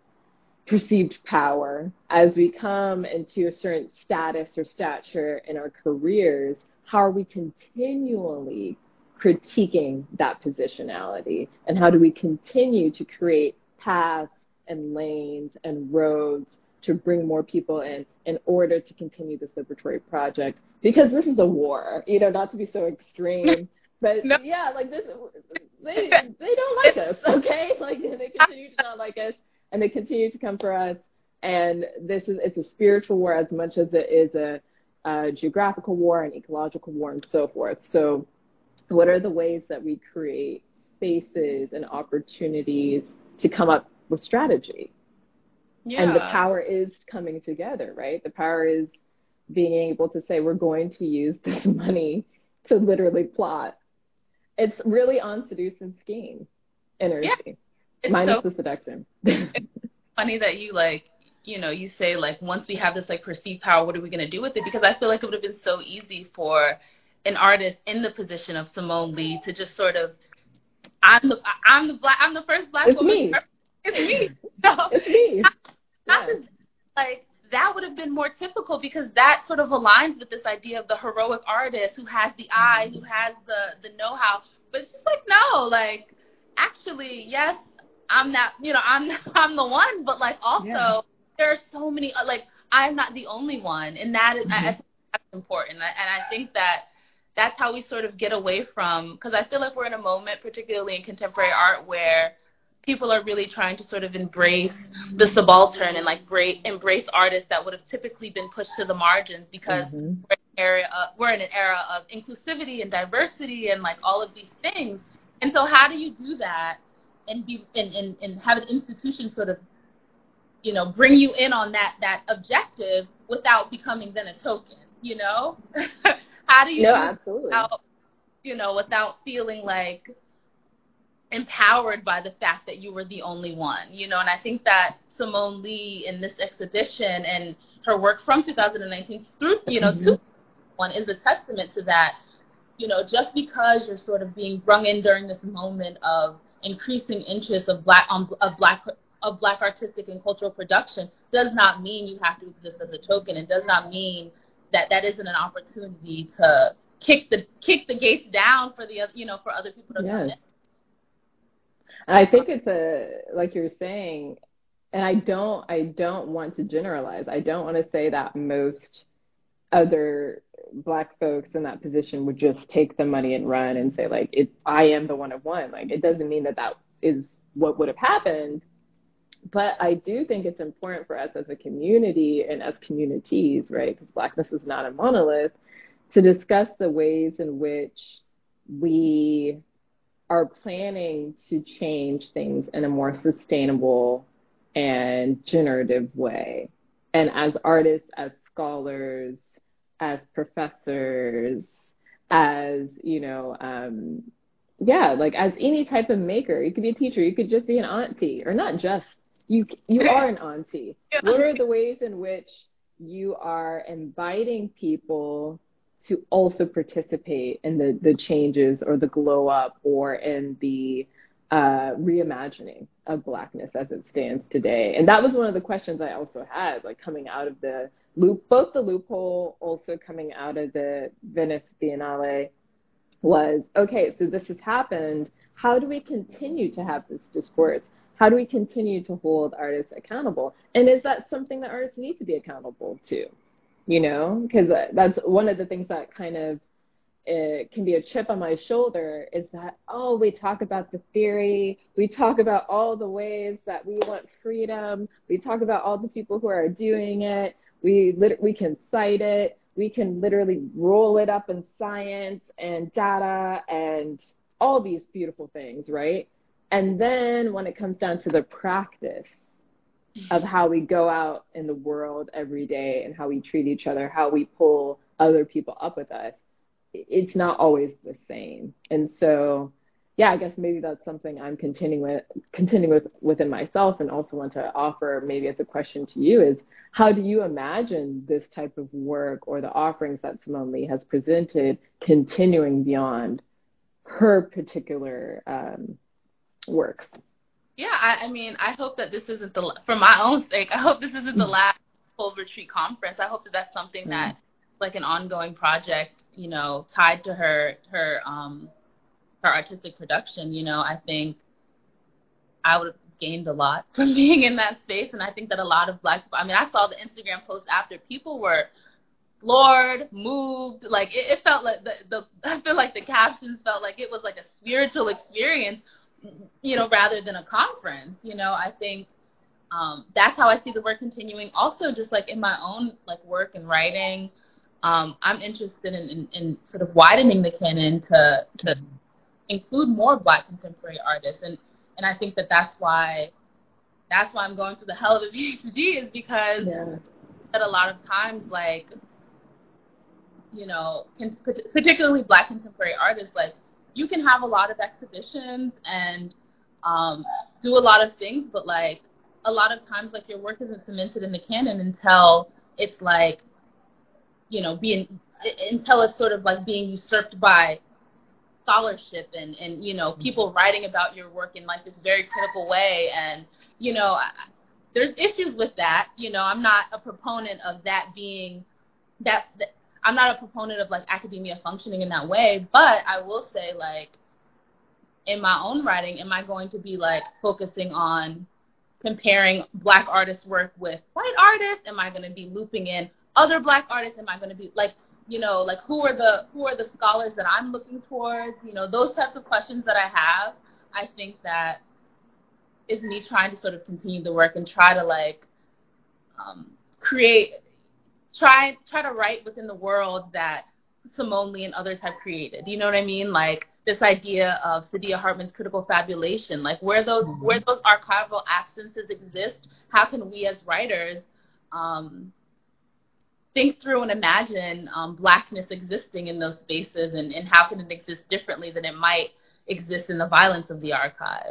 perceived power, as we come into a certain status or stature in our careers, how are we continually critiquing that positionality? And how do we continue to create paths and lanes and roads to bring more people in order to continue this liberatory project? Because this is a war, not to be so extreme, but No. yeah, like this, they don't like us, okay? Like they continue to not like us, and they continue to come for us. And it's a spiritual war as much as it is a geographical war, an ecological war, and so forth. So what are the ways that we create spaces and opportunities to come up with strategy? Yeah. And the power is coming together, right? The power is being able to say, we're going to use this money to literally plot. It's really on seduce and scheme energy, minus the seduction. It's funny that you you say once we have this perceived power, what are we going to do with it? Because I feel like it would have been so easy for an artist in the position of Simone Lee to just sort of, I'm the first Black woman. Me. It's me. No, it's me. That would have been more typical, because that sort of aligns with this idea of the heroic artist who has the eye, who has the know-how. But it's just no, actually, yes, I'm not, I'm the one, but also there are so many, I'm not the only one, and that is I think that's important, and I think that's how we sort of get away from, because I feel like we're in a moment, particularly in contemporary art, where people are really trying to sort of embrace the subaltern and embrace artists that would have typically been pushed to the margins, because we're in an era of inclusivity and diversity and all of these things. And so how do you do that and be and have an institution sort of bring you in on that objective without becoming then a token? How do you do absolutely. without feeling empowered by the fact that you were the only one, and I think that Simone Lee in this exhibition and her work from 2019 through, to one is a testament to that. Just because you're sort of being brung in during this moment of increasing interest of black artistic and cultural production does not mean you have to exist as a token. It does not mean that isn't an opportunity to kick the gates down for the for other people to come in. I think it's like you're saying, and I don't want to generalize. I don't want to say that most other Black folks in that position would just take the money and run and say I am the one of one. It doesn't mean that is what would have happened. But I do think it's important for us as a community and as communities, right? Because Blackness is not a monolith, to discuss the ways in which we are planning to change things in a more sustainable and generative way. And as artists, as scholars, as professors, as, as any type of maker. You could be a teacher, you could just be an auntie, or not just, you are an auntie. What are the ways in which you are inviting people to also participate in the changes or the glow up or in the reimagining of Blackness as it stands today? And that was one of the questions I also had, coming out of the both the loophole, also coming out of the Venice Biennale, was, okay, so this has happened. How do we continue to have this discourse? How do we continue to hold artists accountable? And is that something that artists need to be accountable to? Because that's one of the things that kind of it can be a chip on my shoulder is that, oh, we talk about the theory, we talk about all the ways that we want freedom, we talk about all the people who are doing it, we can cite it, we can literally roll it up in science and data and all these beautiful things, right? And then when it comes down to the practice of how we go out in the world every day and how we treat each other, how we pull other people up with us, it's not always the same. And so, yeah, I guess maybe that's something I'm continuing with within myself, and also want to offer maybe as a question to you is, how do you imagine this type of work or the offerings that Simone Leigh has presented continuing beyond her particular works? Yeah, I mean, I hope that this isn't for my own sake, I hope this isn't the last full retreat conference. I hope that that's something that, like an ongoing project, you know, tied to her artistic production. You know, I think I would have gained a lot from being in that space, and I think that a lot of Black people, I mean, I saw the Instagram post after, people were floored, moved, like it felt like I feel like the captions felt like it was like a spiritual experience, you know, rather than a conference. You know, I think that's how I see the work continuing. Also, just like in my own like work and writing, I'm interested in sort of widening the canon to include more Black contemporary artists, and I think that's why I'm going through the hell of a PhD, is because that a lot of times, like, you know, particularly Black contemporary artists, like, you can have a lot of exhibitions and do a lot of things, but like a lot of times, like, your work isn't cemented in the canon until it's like, you know, until it's sort of like being usurped by scholarship and you know, people writing about your work in like this very critical way. And you know, there's issues with that. You know, I'm not a proponent of that being that I'm not a proponent of like academia functioning in that way, but I will say, like, in my own writing, am I going to be like focusing on comparing Black artists' work with white artists? Am I going to be looping in other Black artists? Am I going to be like, you know, like who are the scholars that I'm looking towards? You know, those types of questions that I have, I think that is me trying to sort of continue the work and try to like try to write within the world that Simone Leigh and others have created. You know what I mean? Like this idea of Saidiya Hartman's critical fabulation, like where those archival absences exist, how can we as writers think through and imagine Blackness existing in those spaces, and how can it exist differently than it might exist in the violence of the archive?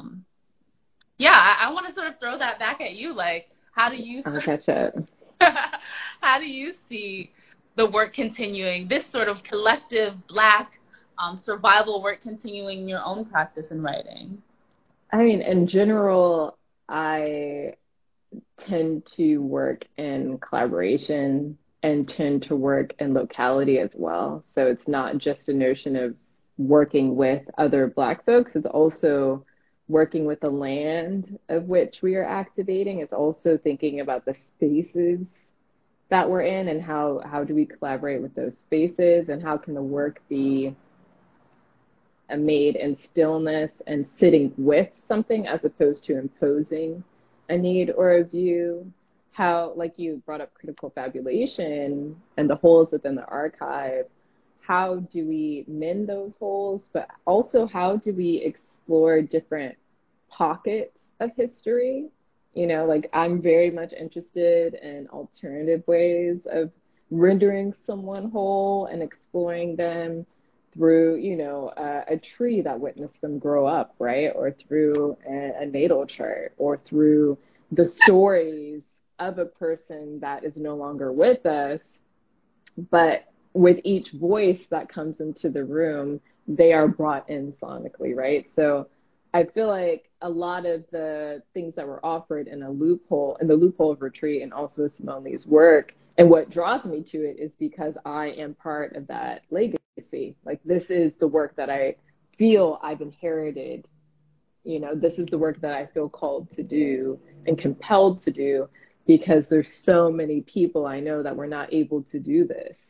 I want to sort of throw that back at you. Like, how do you how do you see the work continuing, this sort of collective Black survival work continuing in your own practice in writing? I mean, in general, I tend to work in collaboration and tend to work in locality as well. So it's not just a notion of working with other Black folks, it's also working with the land of which we are activating. It's also thinking about the spaces that we're in and how do we collaborate with those spaces, and how can the work be made in stillness and sitting with something as opposed to imposing a need or a view. How, like you brought up critical fabulation and the holes within the archive, how do we mend those holes, but also how do we explore different pockets of history? You know, like I'm very much interested in alternative ways of rendering someone whole and exploring them through, you know, a tree that witnessed them grow up, right? Or through a natal chart, or through the stories of a person that is no longer with us, but with each voice that comes into the room, they are brought in sonically, right? So I feel like a lot of the things that were offered in the loophole of retreat, and also Simone Leigh's work, and what draws me to it is because I am part of that legacy. Like, this is the work that I feel I've inherited. You know, this is the work that I feel called to do and compelled to do, because there's so many people I know that were not able to do this.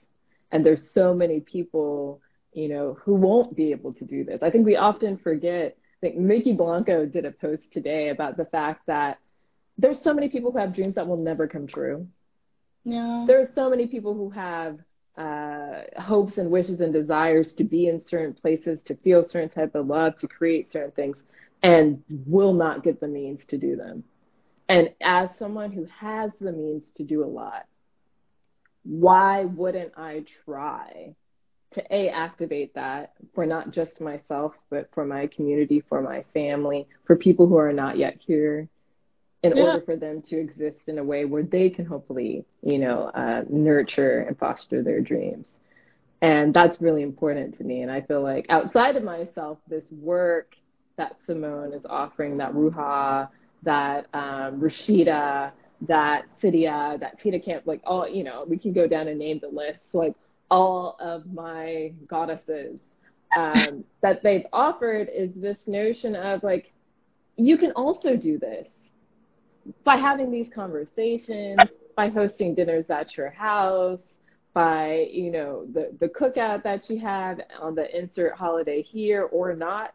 And there's so many people, who won't be able to do this. I think we often forget. I think Mickey Blanco did a post today about the fact that there's so many people who have dreams that will never come true. Yeah. There are so many people who have hopes and wishes and desires to be in certain places, to feel certain type of love, to create certain things, and will not get the means to do them. And as someone who has the means to do a lot, why wouldn't I try to activate that for not just myself, but for my community, for my family, for people who are not yet here, in order for them to exist in a way where they can hopefully, nurture and foster their dreams. And that's really important to me. And I feel like outside of myself, this work that Simone is offering, that Ruha, that Rashida, that Cydia, that Tina Camp, like all, we can go down and name the list, like all of my goddesses that they've offered is this notion of like, you can also do this by having these conversations, by hosting dinners at your house, by, the cookout that you have on the insert holiday here or not.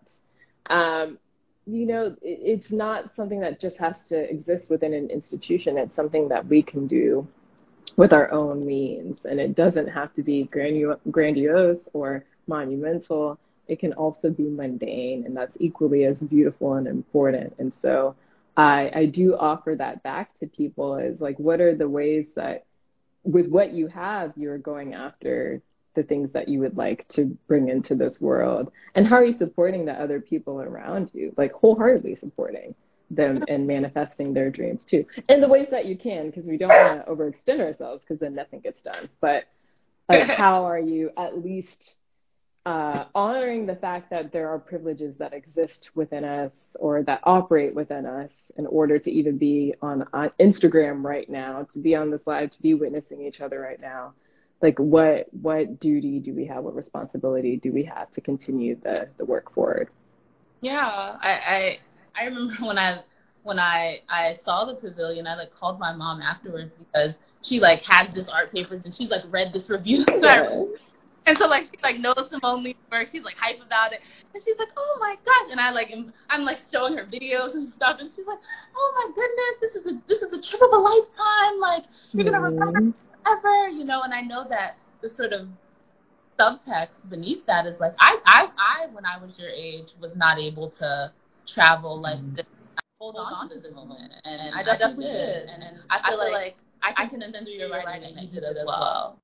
It's not something that just has to exist within an institution. It's something that we can do with our own means. And it doesn't have to be grandiose or monumental. It can also be mundane, and that's equally as beautiful and important. And so I do offer that back to people as like, what are the ways that with what you have, you're going after the things that you would like to bring into this world? And how are you supporting the other people around you, like wholeheartedly supporting them and manifesting their dreams too, in the ways that you can, because we don't want to overextend ourselves because then nothing gets done. But like, how are you at least honoring the fact that there are privileges that exist within us or that operate within us in order to even be on Instagram right now, to be on this live, to be witnessing each other right now? Like, what duty do we have, what responsibility do we have to continue the work forward? Yeah, I remember when I saw the pavilion, I like called my mom afterwards because she like had this art papers and she's like read this review. And so like she like knows Simone Lee's work, she's like hype about it, and she's like, oh my gosh, and I'm like showing her videos and stuff, and she's like, oh my goodness, this is a trip of a lifetime, like you're gonna remember forever, and I know that the sort of subtext beneath that is like I when I was your age was not able to travel like this. Hold on to this moment, and I definitely did, and I feel like I can sense through your writing that you did as well.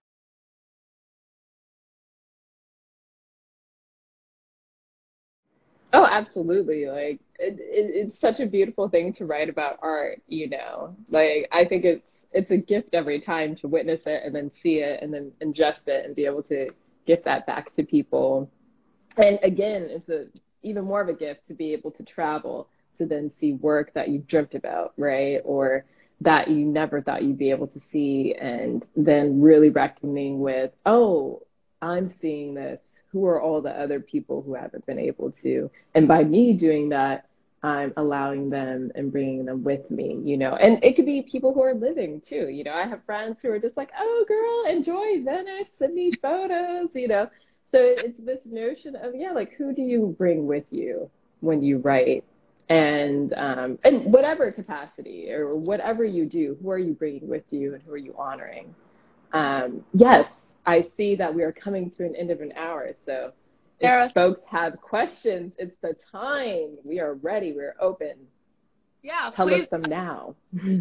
Oh, absolutely. Like it's such a beautiful thing to write about art, Like I think it's a gift every time to witness it and then see it and then ingest it and be able to give that back to people. And again, it's even more of a gift to be able to travel to then see work that you dreamt about, right? Or that you never thought you'd be able to see, and then really reckoning with, oh, I'm seeing this. Who are all the other people who haven't been able to? And by me doing that, I'm allowing them and bringing them with me, And it could be people who are living too, I have friends who are just like, oh, girl, enjoy Venice, send me photos, So it's this notion of, like, who do you bring with you when you write? And in whatever capacity or whatever you do, who are you bringing with you and who are you honoring? Yes, I see that we are coming to an end of an hour. So if folks have questions, it's the time. We are ready. We're open. Yeah, Tell us them now.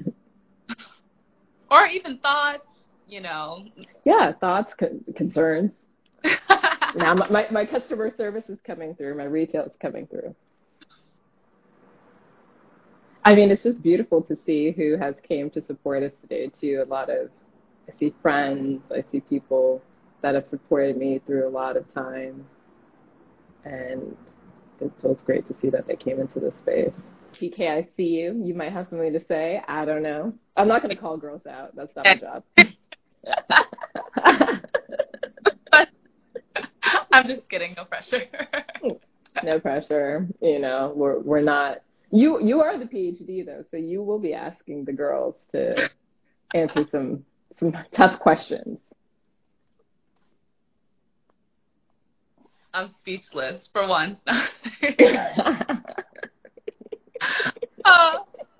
Or even thoughts, Yeah, thoughts, concerns. Now my customer service is coming through. My retail is coming through. I mean, it's just beautiful to see who has came to support us today, too. I see friends, I see people that have supported me through a lot of time. And it feels great to see that they came into this space. TK, I see you. You might have something to say. I don't know. I'm not going to call girls out. That's not my job. I'm just kidding. No pressure. No pressure. We're not. You are the PhD, though, so you will be asking the girls to answer some tough questions. I'm speechless for one. uh,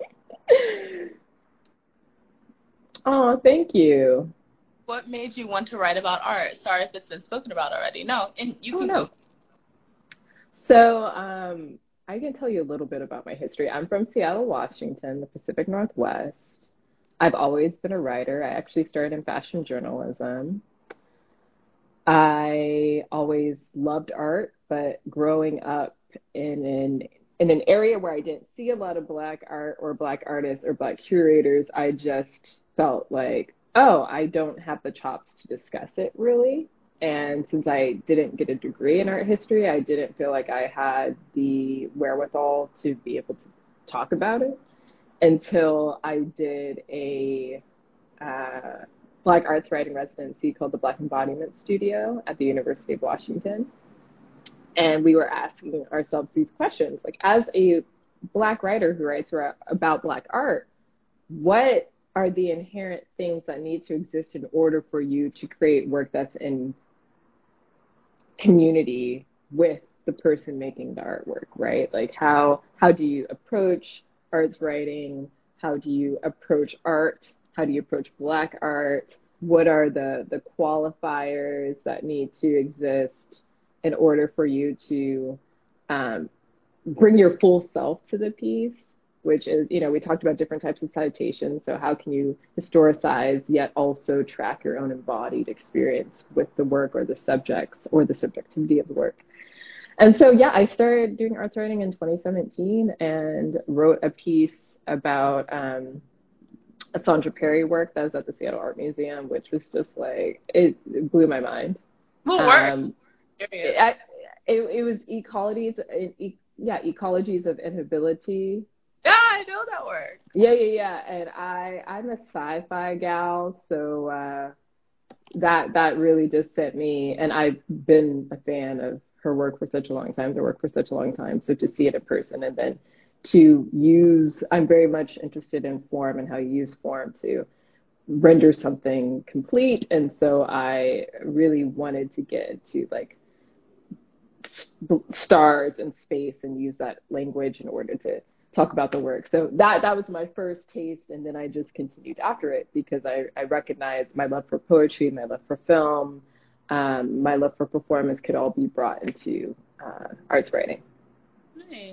Oh, thank you. what made you want to write about art? Sorry if it's been spoken about already. No, and you Oh can go. no. So, I can tell you a little bit about my history. I'm from Seattle, Washington, the Pacific Northwest. I've always been a writer. I actually started in fashion journalism. I always loved art, but growing up in an area where I didn't see a lot of black art or black artists or black curators, I just felt like, oh, I don't have the chops to discuss it really. And since I didn't get a degree in art history, I didn't feel like I had the wherewithal to be able to talk about it until I did a uh, Black Arts Writing residency called the Black Embodiment Studio at the University of Washington. And we were asking ourselves these questions, like as a Black writer who writes about Black art, what are the inherent things that need to exist in order for you to create work that's in community with the person making the artwork, right? Like how do you approach arts writing? How do you approach art? How do you approach Black art? What are the qualifiers that need to exist in order for you to um, bring your full self to the piece, which is, we talked about different types of citations. So how can you historicize yet also track your own embodied experience with the work or the subjects or the subjectivity of the work? And so, yeah, I started doing arts writing in 2017 and wrote a piece about a Sandra Perry work that was at the Seattle Art Museum, which was just like, it blew my mind. What work? It was ecologies of inhabitability. Yeah, I know that work. Yeah. And I'm a sci-fi gal, so that really just set me. And I've been a fan of her work for such a long time. Her work for such a long time. So to see it in person and then I'm very much interested in form and how you use form to render something complete. And so I really wanted to get into like stars and space and use that language in order to talk about the work. So that was my first taste, and then I just continued after it because I recognized my love for poetry, my love for film, my love for performance could all be brought into arts writing. Nice.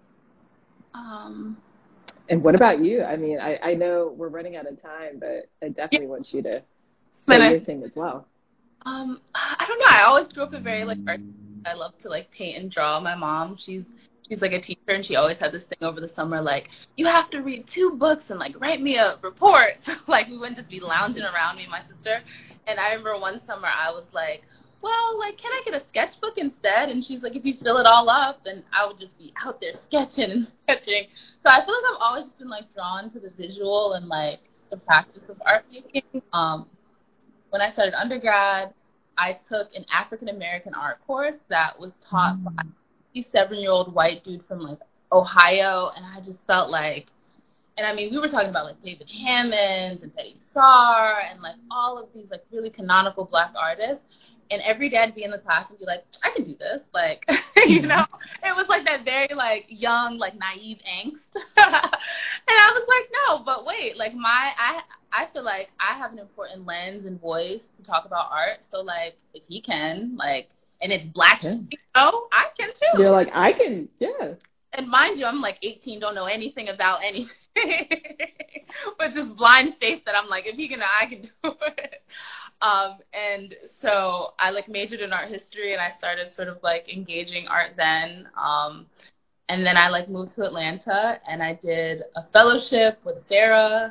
And what about you? I mean, I know we're running out of time, but I definitely want you to say your thing as well. I don't know. I always grew up a very like art. I love to like paint and draw. My mom, she's like a teacher, and she always had this thing over the summer, like you have to read 2 books and like write me a report. Like we wouldn't just be lounging around, me and my sister. And I remember one summer I was like, well, like can I get a sketchbook instead? And she's like, if you fill it all up, then I would just be out there sketching and sketching. So I feel like I've always just been like drawn to the visual and like the practice of art making. When I started undergrad, I took an African American art course that was taught by a 7-year-old white dude from like Ohio, and I just felt like, and I mean, we were talking about like David Hammond and Betty Saar and like all of these like really canonical Black artists. And every day I'd be in the class and be like, I can do this. Like, you know, it was like that very like young, like naive angst. And I was like, no, but wait, like I feel like I have an important lens and voice to talk about art. So like, if he can, like, and it's Black, I can too. You're like, I can, yeah. And mind you, I'm like 18, don't know anything about anything. With just blind faith that I'm like, if he can, I can do it. And so I like majored in art history, and I started sort of like engaging art then. And then I like moved to Atlanta, and I did a fellowship with Sarah.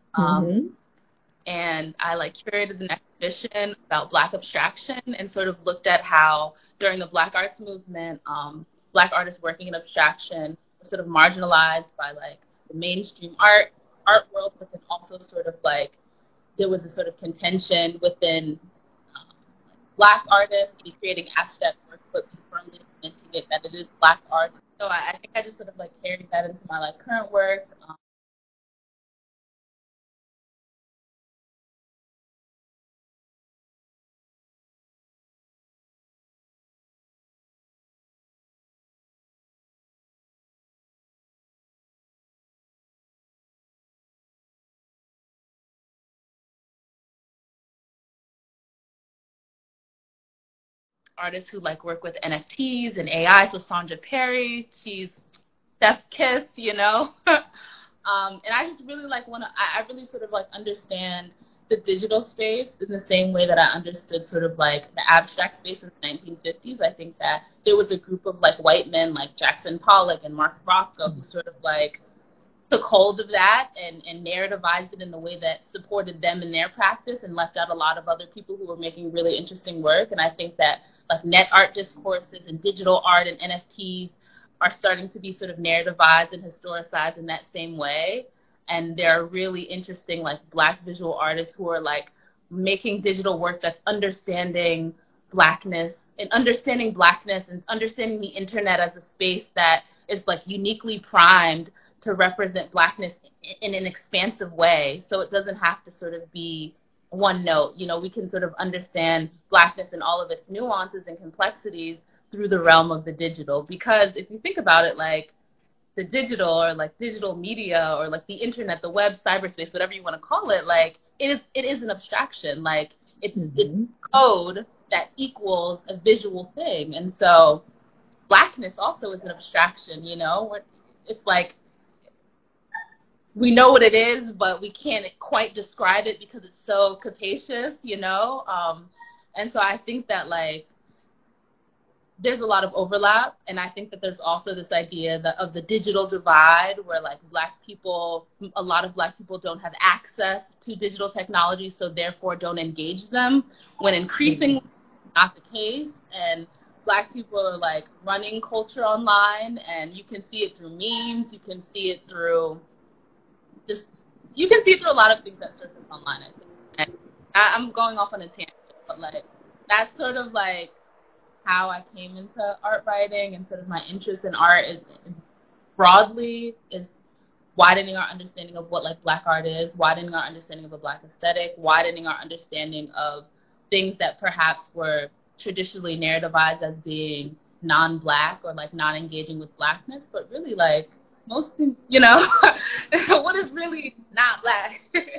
And I like curated an exhibition about Black abstraction and sort of looked at how during the Black arts movement, Black artists working in abstraction were sort of marginalized by like the mainstream art world, but then also sort of like there was a sort of contention within Black artists creating abstract work, but firmly cementing it that it is Black art. So I think I just sort of like carried that into my like current work. artists who like work with NFTs and AI. So Sandra Perry, she's Steph Kiss, you know. And I just really like I really sort of like understand the digital space in the same way that I understood sort of like the abstract space in the 1950s. I think that there was a group of like white men like Jackson Pollock and Mark Rothko who sort of like took hold of that and narrativized it in the way that supported them in their practice and left out a lot of other people who were making really interesting work. And I think that like net art discourses and digital art and NFTs are starting to be sort of narrativized and historicized in that same way. And there are really interesting like Black visual artists who are like making digital work that's understanding Blackness and understanding the internet as a space that is like uniquely primed to represent Blackness in an expansive way. So it doesn't have to sort of be one note. You know, we can sort of understand Blackness and all of its nuances and complexities through the realm of the digital. Because if you think about it, like the digital or like digital media or like the internet, the web, cyberspace, whatever you want to call it, like it is an abstraction. Like it's code that equals a visual thing. And so Blackness also is an abstraction, you know? It's like we know what it is, but we can't quite describe it because it's so capacious, you know? And so I think that, like, there's a lot of overlap, and I think that there's also this idea of the digital divide where, like, a lot of Black people don't have access to digital technology, so therefore don't engage them, when increasingly not the case, and Black people are, like, running culture online, and you can see it through memes, you can see it through a lot of things that surface online, I think. And I'm going off on a tangent, but like that's sort of like how I came into art writing, and sort of my interest in art is broadly is widening our understanding of what like Black art is, widening our understanding of a Black aesthetic, widening our understanding of things that perhaps were traditionally narrativized as being non-Black or like not engaging with Blackness, but really like most things, you know, what is really not Black.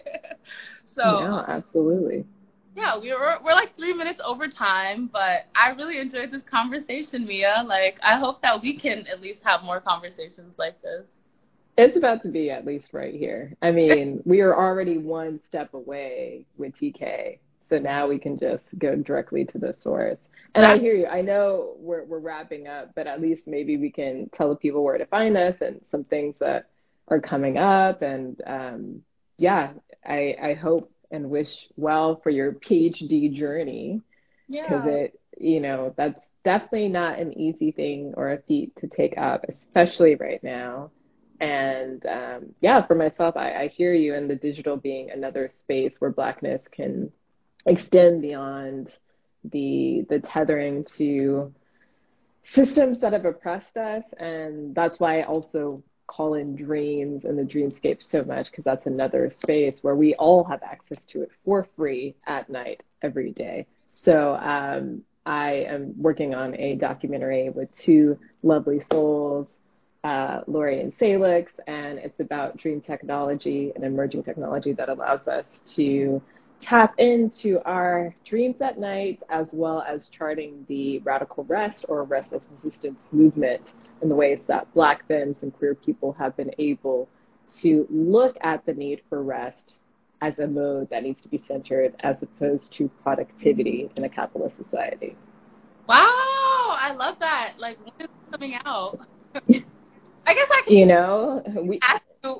So yeah, absolutely. Yeah, we're like 3 minutes over time, but I really enjoyed this conversation, Mia. Like, I hope that we can at least have more conversations like this. It's about to be at least right here. I mean, we are already one step away with TK, so now we can just go directly to the source. And I hear you. I know we're wrapping up, but at least maybe we can tell the people where to find us and some things that are coming up. And yeah, I hope and wish well for your PhD journey, because that's definitely not an easy thing or a feat to take up, especially right now. And yeah, for myself, I hear you, and the digital being another space where Blackness can extend beyond the tethering to systems that have oppressed us. And that's why I also call in dreams and the dreamscape so much, because that's another space where we all have access to it for free at night every day. So I am working on a documentary with two lovely souls, Lori and Salix, and it's about dream technology and emerging technology that allows us to tap into our dreams at night, as well as charting the radical rest or restless resistance movement in the ways that Black femmes and queer people have been able to look at the need for rest as a mode that needs to be centered as opposed to productivity in a capitalist society. Wow, I love that. Like, when is it coming out? I guess I can ask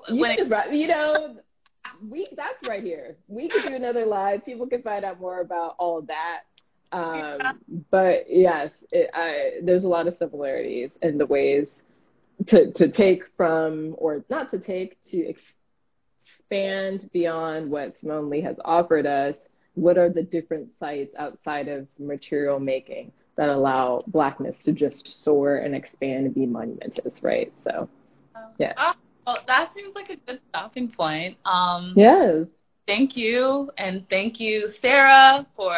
you that's right here. We could do another live. People can find out more about all of that. But yes, there's a lot of similarities in the ways to take from, or not to take, to expand beyond what Simone Lee has offered us. What are the different sites outside of material making that allow Blackness to just soar and expand and be monumentous, right? So, yeah. Well, that seems like a good stopping point. Yes. Thank you, and thank you, Sarah, for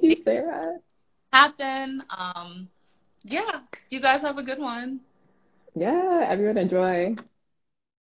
happen. Yeah, you guys have a good one. Yeah, everyone enjoy.